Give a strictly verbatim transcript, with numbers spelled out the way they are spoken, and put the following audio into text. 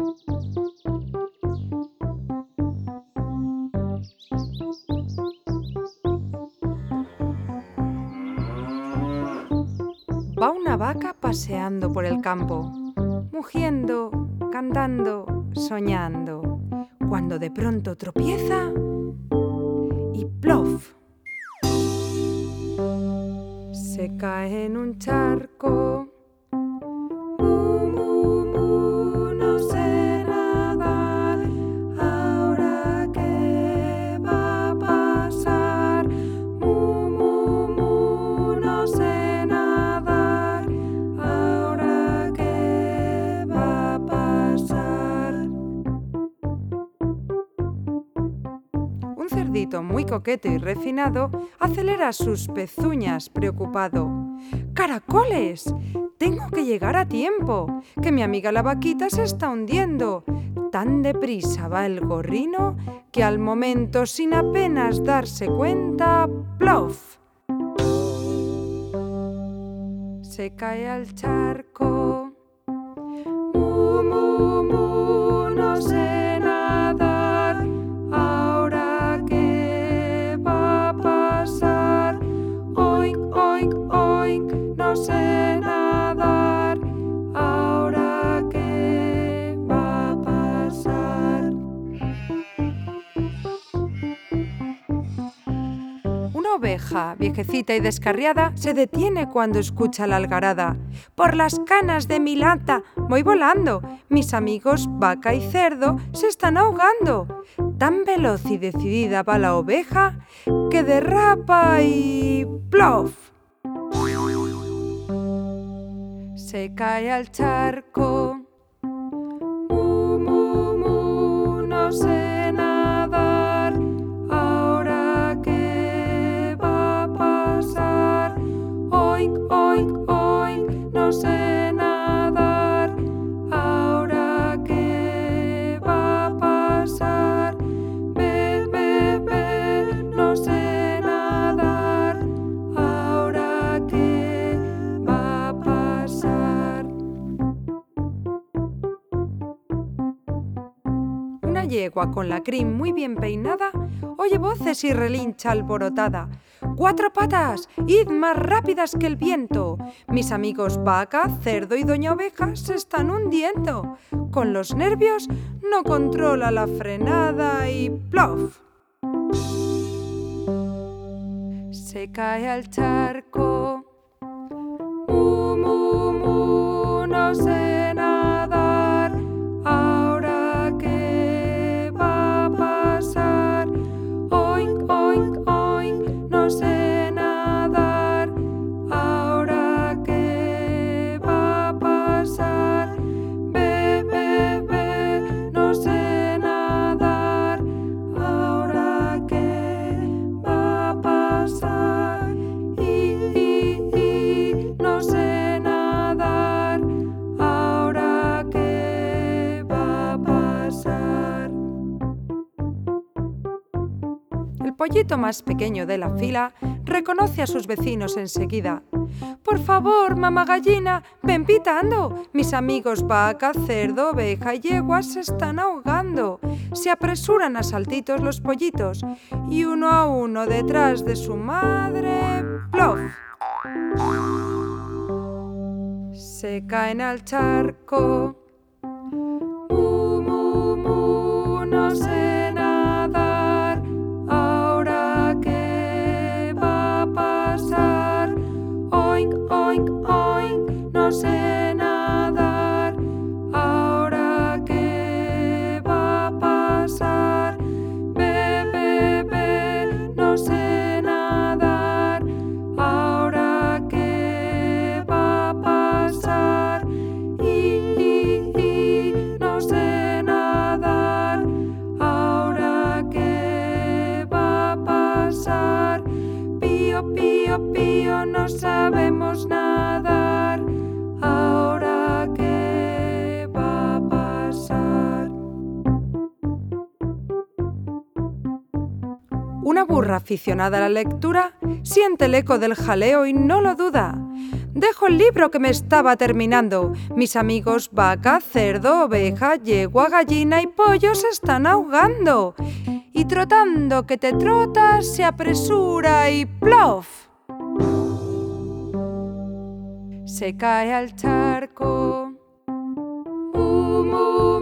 Va una vaca paseando por el campo, mugiendo, cantando, soñando, cuando de pronto tropieza y ¡plof! Se cae en un charco. Mu, mu, mu, no sé nadar. ¿Ahora qué va a pasar? Mu, mu, mu, no sé nadar. ¿Ahora qué va a pasar? Un cerdito muy coqueto y refinado acelera sus pezuñas preocupado. ¡Caracoles! Tengo que llegar a tiempo, que mi amiga la vaquita se está hundiendo. Tan deprisa va el gorrino que al momento, sin apenas darse cuenta, ¡plof! Se cae al charco. Mu, mu, mu, no sé nadar. ¿Ahora qué va a pasar? Oink, oink, oink, no sé nadar. ¿Ahora qué va a pasar? Una oveja, viejecita y descarriada, se detiene cuando escucha la algarada. Por las canas de mi lata voy volando. Mis amigos vaca y cerdo se están ahogando. Tan veloz y decidida va la oveja que derrapa y ¡plof! Se cae al charco. Mu, mu, mu, no sé nadar. ¿Ahora qué va a pasar? Oink, oink, oink, no sé nadar. ¿Ahora qué va a pasar? Ve, ve, ve, no sé nadar. ¿Ahora qué va a pasar? Una yegua con la crin muy bien peinada oye voces y relincha alborotada. ¡Cuatro patas! ¡Id más rápidas que el viento! Mis amigos vaca, cerdo y doña oveja se están hundiendo. Con los nervios no controla la frenada y ¡plof! Se cae al charco. Mu, mu, mu, no sé nadar. ¿Ahora qué va a pasar? Oink, oink, oink, no sé nadar. ¿Ahora qué va a pasar? Ve, ve, ve, no sé nadar. ¿Ahora qué va a pasar? Y, y, y, no sé nadar. ¿Ahora qué va a pasar? El pollito más pequeño de la fila reconoce a sus vecinos enseguida. Por favor, mamá gallina, ven pitando. Mis amigos vaca, cerdo, oveja y yegua se están ahogando. Se apresuran a saltitos los pollitos y uno a uno detrás de su madre, ¡plof! Se caen al charco. Mu, mu, mu, no sé nadar. ¿Ahora qué va a pasar? Oink, oink, oink, no sé nadar. ¿Ahora qué va a pasar? Ve, ve, ve, no sé nadar. ¿Ahora qué va a pasar? Y, y, y, no sé nadar. ¿Ahora qué va a pasar? Pío, pío, pío, no sabemos nadar. ¿Ahora qué va a pasar? Una burra aficionada a la lectura siente el eco del jaleo y no lo duda. Dejo el libro que me estaba terminando. Mis amigos vaca, cerdo, oveja, yegua, gallina y pollo se están ahogando. Y trotando que te trotas, se apresura y ¡plof! Se cae al charco. Mu, mu.